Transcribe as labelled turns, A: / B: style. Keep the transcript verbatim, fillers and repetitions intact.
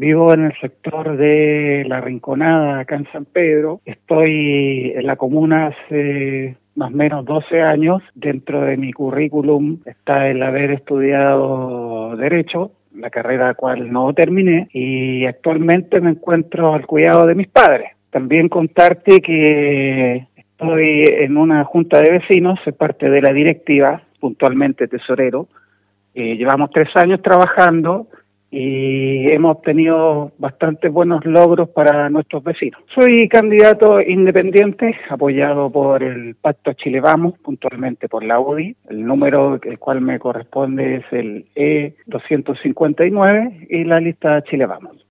A: Vivo en el sector de La Rinconada, acá en San Pedro. Estoy en la comuna hace más o menos doce años. Dentro de mi currículum está el haber estudiado Derecho, la carrera cual no terminé, y actualmente me encuentro al cuidado de mis padres. También contarte que estoy en una junta de vecinos, soy parte de la directiva, puntualmente tesorero. Eh, llevamos tres años trabajando y hemos obtenido bastantes buenos logros para nuestros vecinos. Soy candidato independiente, apoyado por el Pacto Chile Vamos, puntualmente por la U D I. El número el cual me corresponde es el E doscientos cincuenta y nueve y la lista Chile Vamos.